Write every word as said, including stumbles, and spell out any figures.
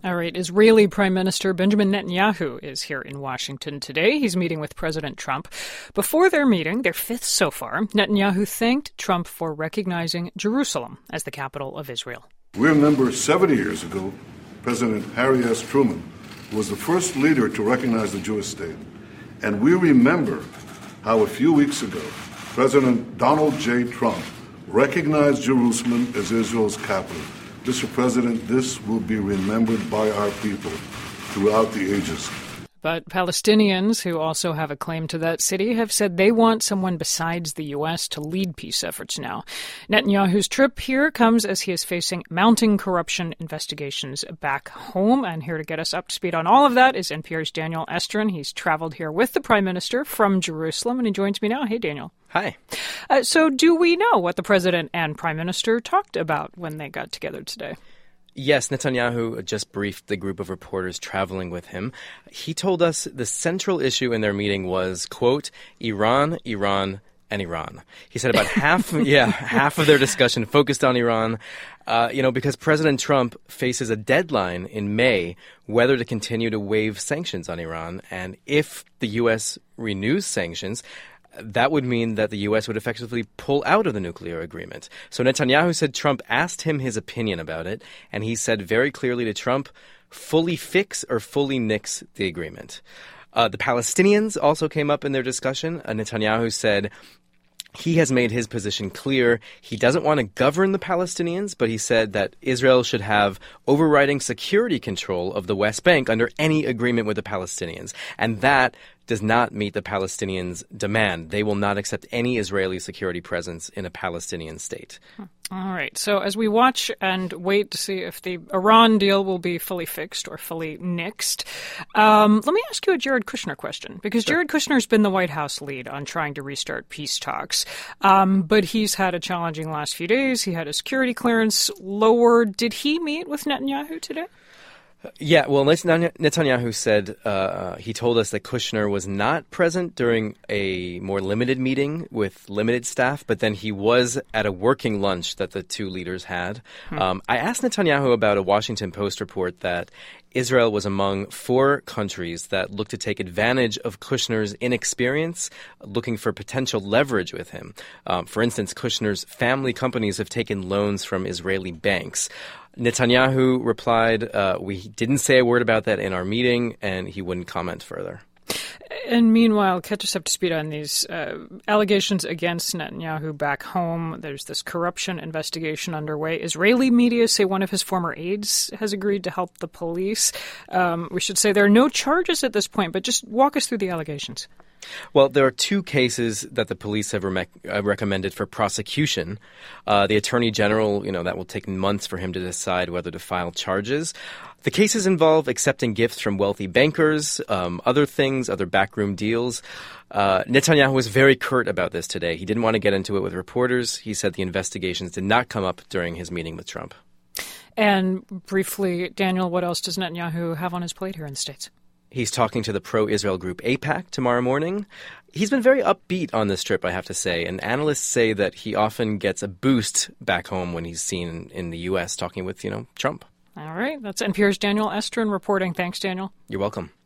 All right. Israeli Prime Minister Benjamin Netanyahu is here in Washington today. He's meeting with President Trump. Before their meeting, their fifth so far, Netanyahu thanked Trump for recognizing Jerusalem as the capital of Israel. We remember seventy years ago, President Harry S. Truman was the first leader to recognize the Jewish state. And we remember how a few weeks ago, President Donald J. Trump recognized Jerusalem as Israel's capital. Mister President, this will be remembered by our people throughout the ages. But Palestinians, who also have a claim to that city, have said they want someone besides the U S to lead peace efforts now. Netanyahu's trip here comes as he is facing mounting corruption investigations back home. And here to get us up to speed on all of that is N P R's Daniel Estrin. He's traveled here with the Prime Minister from Jerusalem, and he joins me now. Hey, Daniel. Hi. Uh, so do we know what the President and Prime Minister talked about when they got together today? Yes, Netanyahu just briefed the group of reporters traveling with him. He told us the central issue in their meeting was, quote, Iran, Iran, and Iran. He said about half, yeah, half of their discussion focused on Iran, uh, you know, because President Trump faces a deadline in May whether to continue to waive sanctions on Iran. And if the U S renews sanctions, that would mean that the U S would effectively pull out of the nuclear agreement. So Netanyahu said Trump asked him his opinion about it, and he said very clearly to Trump, fully fix or fully nix the agreement. Uh, the Palestinians also came up in their discussion. Uh, Netanyahu said he has made his position clear. He doesn't want to govern the Palestinians, but he said that Israel should have overriding security control of the West Bank under any agreement with the Palestinians. And that does not meet the Palestinians' demand. They will not accept any Israeli security presence in a Palestinian state. All right. So as we watch and wait to see if the Iran deal will be fully fixed or fully nixed, um, let me ask you a Jared Kushner question, because sure. Jared Kushner's been the White House lead on trying to restart peace talks, um, but he's had a challenging last few days. He had a security clearance lowered. Did he meet with Netanyahu today? Yeah, well, Netanyahu said uh, he told us that Kushner was not present during a more limited meeting with limited staff, but then he was at a working lunch that the two leaders had. Hmm. Um, I asked Netanyahu about a Washington Post report that Israel was among four countries that looked to take advantage of Kushner's inexperience, looking for potential leverage with him. Um, for instance, Kushner's family companies have taken loans from Israeli banks. Netanyahu replied, uh, we didn't say a word about that in our meeting, and he wouldn't comment further. And meanwhile, catch us up to speed on these uh, allegations against Netanyahu back home. There's this corruption investigation underway. Israeli media say one of his former aides has agreed to help the police. Um, we should say there are no charges at this point, but just walk us through the allegations. Well, there are two cases that the police have re- uh, recommended for prosecution. Uh, the attorney general, you know, that will take months for him to decide whether to file charges. The cases involve accepting gifts from wealthy bankers, um, other things, other backroom deals. Uh, Netanyahu was very curt about this today. He didn't want to get into it with reporters. He said the investigations did not come up during his meeting with Trump. And briefly, Daniel, what else does Netanyahu have on his plate here in the States? He's talking to the pro-Israel group AIPAC tomorrow morning. He's been very upbeat on this trip, I have to say, and analysts say that he often gets a boost back home when he's seen in the U S talking with, you know, Trump. All right. That's N P R's Daniel Estrin reporting. Thanks, Daniel. You're welcome.